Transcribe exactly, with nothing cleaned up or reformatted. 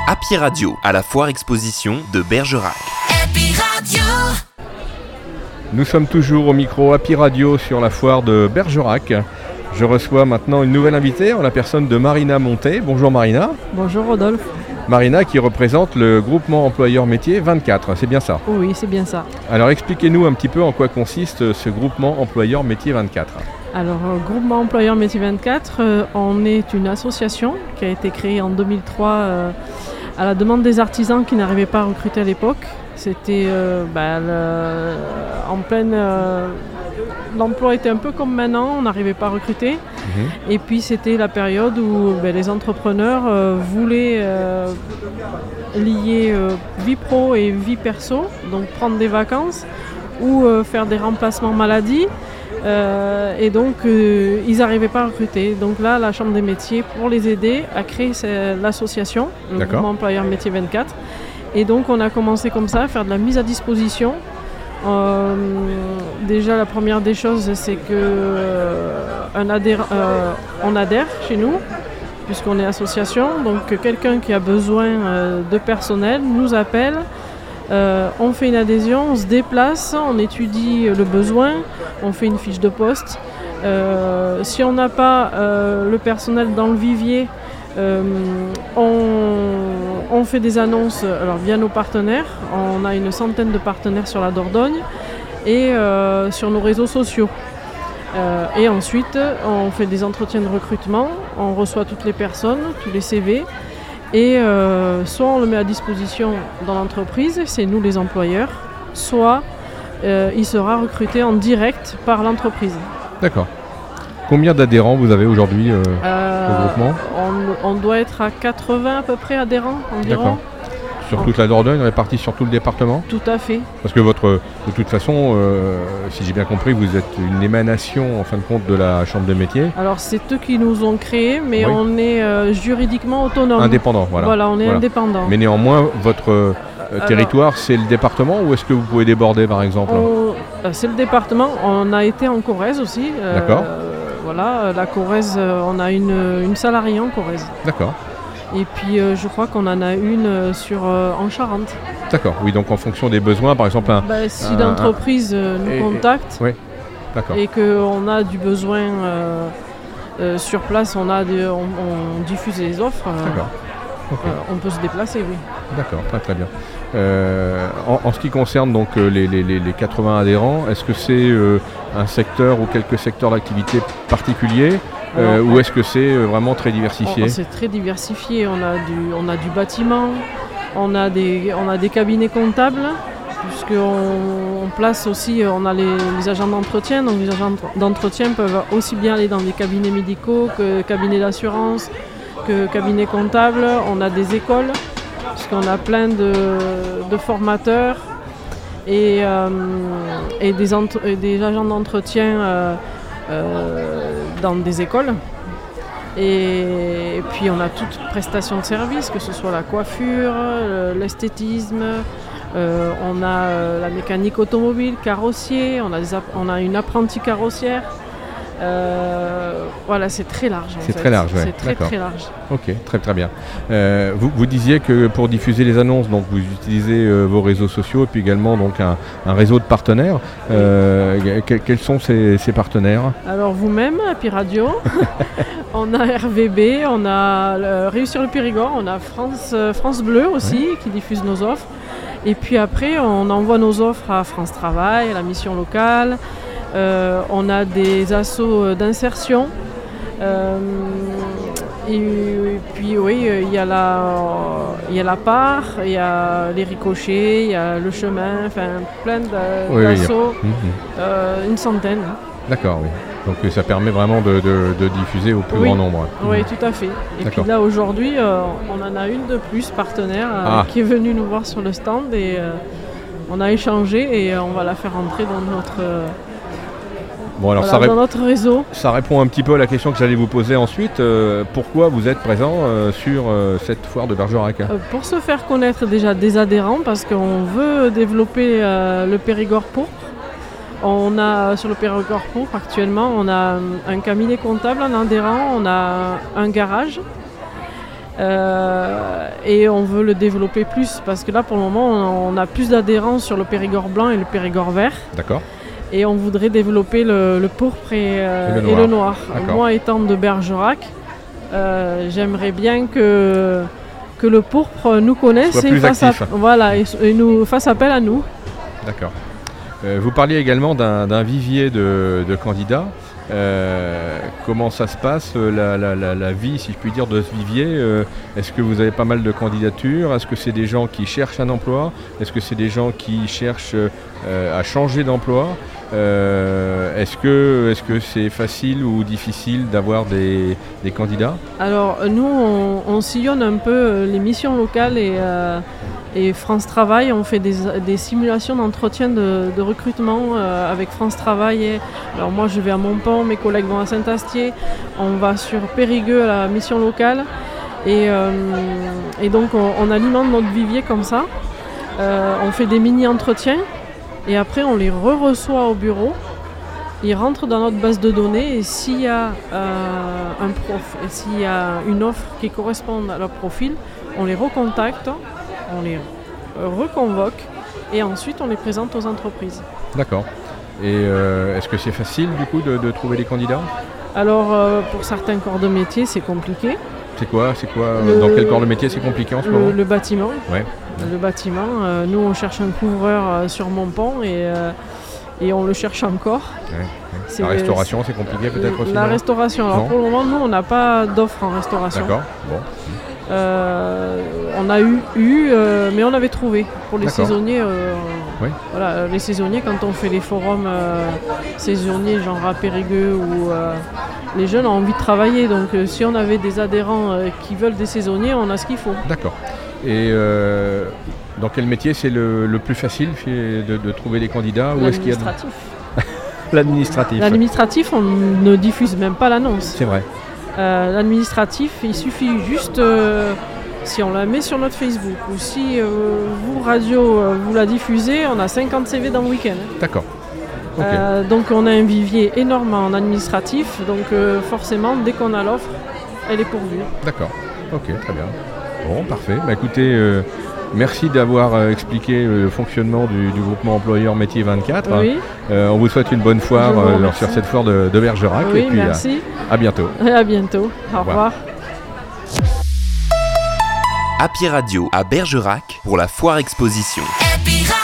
Happy Radio, à la foire exposition de Bergerac. Happy Radio. Nous sommes toujours au micro Happy Radio sur la foire de Bergerac. Je reçois maintenant une nouvelle invitée en la personne de Marina Montet. Bonjour Marina. Bonjour Rodolphe. Marina qui représente le groupement employeur métier vingt-quatre, c'est bien ça? Oui, c'est bien ça. Alors expliquez-nous un petit peu en quoi consiste ce groupement employeur métier vingt-quatre. Alors, euh, groupement employeur métier vingt-quatre, euh, on est une association qui a été créée en deux mille trois euh, à la demande des artisans qui n'arrivaient pas à recruter à l'époque. C'était euh, bah, le, en pleine... Euh, l'emploi était un peu comme maintenant, on n'arrivait pas à recruter. Mmh. Et puis c'était la période où bah, les entrepreneurs euh, voulaient euh, lier euh, vie pro et vie perso, donc prendre des vacances ou euh, faire des remplacements maladie. Euh, et donc euh, ils n'arrivaient pas à recruter. Donc là, la Chambre des métiers, pour les aider, a créé l'association, le D'accord. groupement employeur métier vingt-quatre. Et donc on a commencé comme ça à faire de la mise à disposition. Euh, déjà la première des choses, c'est que euh, un adhère, euh, on adhère chez nous, puisqu'on est association. Donc quelqu'un qui a besoin euh, de personnel nous appelle. Euh, on fait une adhésion, on se déplace, on étudie le besoin, on fait une fiche de poste. Euh, si on n'a pas euh, le personnel dans le vivier, euh, on, on fait des annonces alors, via nos partenaires. On a une centaine de partenaires sur la Dordogne et euh, sur nos réseaux sociaux. Euh, et ensuite, on fait des entretiens de recrutement, on reçoit toutes les personnes, tous les C V. Et euh, soit on le met à disposition dans l'entreprise, c'est nous les employeurs, soit euh, il sera recruté en direct par l'entreprise. D'accord. Combien d'adhérents vous avez aujourd'hui euh, euh, au groupement? on, on doit être à quatre-vingts à peu près adhérents environ. D'accord. Sur toute la Dordogne, répartie sur tout le département? Tout à fait. Parce que votre, de toute façon, euh, si j'ai bien compris, vous êtes une émanation en fin de compte de la Chambre de métier. Alors c'est eux qui nous ont créés, mais oui. on est euh, juridiquement autonome. Indépendant, voilà. Voilà, on est voilà. indépendant. Mais néanmoins, votre euh, territoire, Alors, c'est le département ou est-ce que vous pouvez déborder par exemple? on, euh, C'est le département. On a été en Corrèze aussi. Euh, D'accord. Voilà, la Corrèze, on a une, une salariée en Corrèze. D'accord. Et puis euh, je crois qu'on en a une sur, euh, en Charente. D'accord, oui, donc en fonction des besoins, par exemple un... Bah, si un, l'entreprise euh, nous et, contacte et, oui. D'accord. Et qu'on a du besoin euh, euh, sur place, on, a des, on, on diffuse les offres, euh, D'accord. Okay. euh, on peut se déplacer, oui. D'accord, très très bien. Euh, en, en ce qui concerne donc les, les, les quatre-vingts adhérents, est-ce que c'est euh, un secteur ou quelques secteurs d'activité particuliers euh, ou est-ce que c'est vraiment très diversifié? on, C'est très diversifié. On a du, on a du bâtiment, on a des, on a des cabinets comptables, puisqu'on on place aussi, on a les, les agents d'entretien. Donc les agents d'entretien peuvent aussi bien aller dans des cabinets médicaux que cabinets d'assurance, que cabinets comptables. On a des écoles, puisqu'on a plein de, de formateurs et, euh, et, des entre, et des agents d'entretien euh, euh, dans des écoles. Et, et puis on a toutes prestations de services, que ce soit la coiffure, l'esthétisme, euh, on a euh, la mécanique automobile, carrossier, on a, des, on a une apprentie carrossière. Euh, voilà, c'est très large. C'est très large, ouais. C'est très D'accord. très large. Ok, très très bien. Euh, vous, vous disiez que pour diffuser les annonces, donc vous utilisez euh, vos réseaux sociaux et puis également donc un, un réseau de partenaires. Euh, que, quels sont ces, ces partenaires? Alors vous-même, Happy Radio, on a R V B, on a euh, Réussir le Périgord, on a France, euh, France Bleu aussi, ouais, qui diffuse nos offres. Et puis après, on envoie nos offres à France Travail, à la mission locale. Euh, on a des assos d'insertion. Euh, et, et puis oui, il y a la, il y a la part, il y a les ricochets, il y a le chemin, enfin plein d'assos, oui, oui. euh, une centaine. D'accord, oui. Donc ça permet vraiment de, de, de diffuser au plus oui. grand nombre. Oui, mmh. tout à fait. Et D'accord. puis là aujourd'hui, euh, on en a une de plus, partenaire, euh, ah. qui est venue nous voir sur le stand et euh, on a échangé et on va la faire entrer dans notre... Euh, Bon, alors voilà, ça, dans rép- notre réseau. Ça répond un petit peu à la question que j'allais vous poser ensuite. Euh, pourquoi vous êtes présent euh, sur euh, cette foire de Bergerac? euh, Pour se faire connaître déjà des adhérents, parce qu'on veut développer euh, le Périgord pourpre. On a sur le Périgord pourpre actuellement, on a un cabinet comptable en adhérent, on a un garage Euh, et on veut le développer plus parce que là pour le moment on a plus d'adhérents sur le Périgord blanc et le Périgord vert. D'accord. Et on voudrait développer le, le pourpre et, euh, et le et noir. le noir. Moi étant de Bergerac, euh, j'aimerais bien que, que le pourpre nous connaisse Soit et plus fasse, actif. A- voilà, et, et nous fasse appel à nous. D'accord. Euh, vous parliez également d'un, d'un vivier de, de candidats. Euh, comment ça se passe, la, la, la, la vie, si je puis dire, de ce vivier? euh, Est-ce que vous avez pas mal de candidatures? Est-ce que c'est des gens qui cherchent un emploi? Est-ce que c'est des gens qui cherchent euh, à changer d'emploi? euh, Est-ce que, est-ce que c'est facile ou difficile d'avoir des, des candidats? Alors nous, on, on sillonne un peu les missions locales et, euh, et France Travail. On fait des, des simulations d'entretien de, de recrutement euh, avec France Travail. Et, alors moi, je vais à Montpont, mes collègues vont à Saint-Astier. On va sur Périgueux à la mission locale. Et, euh, et donc, on, on alimente notre vivier comme ça. Euh, on fait des mini-entretiens et après, on les re-reçoit au bureau. Ils rentrent dans notre base de données et s'il y a euh, un prof et s'il y a une offre qui correspond à leur profil, on les recontacte, on les reconvoque et ensuite on les présente aux entreprises. D'accord. Et euh, est-ce que c'est facile du coup de, de trouver des candidats? Alors euh, pour certains corps de métier c'est compliqué. C'est quoi, c'est quoi Le- Dans quel corps de métier c'est compliqué en ce Le, moment? le bâtiment, Ouais. le bâtiment. euh, nous on cherche un couvreur euh, sur Montpont et, euh, et on le cherche encore. Ouais, ouais. C'est- La restauration c'est compliqué peut-être aussi? La non restauration. Alors Non. pour le moment nous on n'a pas d'offre en restauration. D'accord. Bon. Euh, on a eu, eu euh, mais on avait trouvé pour les D'accord. saisonniers. euh, Oui. Voilà, euh, les saisonniers, quand on fait les forums euh, saisonniers, genre à Périgueux, où euh, les jeunes ont envie de travailler. Donc, euh, si on avait des adhérents euh, qui veulent des saisonniers, on a ce qu'il faut. D'accord. Et euh, dans quel métier c'est le, le plus facile fait- de, de trouver des candidats ou est-ce qu'il y a de- L'administratif. L'administratif. L'administratif, on ne diffuse même pas l'annonce. C'est vrai. Euh, L'administratif, il suffit juste, euh, si on la met sur notre Facebook ou si euh, vous, radio, euh, vous la diffusez, on a cinquante C V dans le week-end. D'accord. Ok. Euh, donc on a un vivier énorme en administratif, donc euh, forcément dès qu'on a l'offre, elle est pourvue. D'accord. Ok, très bien. Bon, parfait. Bah, écoutez, euh, merci d'avoir euh, expliqué euh, le fonctionnement du, du groupement employeur Métier vingt-quatre. Oui, Euh, on vous souhaite une bonne foire Je vous euh, remercie. sur cette foire de, de Bergerac. oui et puis à- merci. à bientôt. Et à bientôt. Au revoir. Happy Radio à Bergerac pour la foire exposition. Happy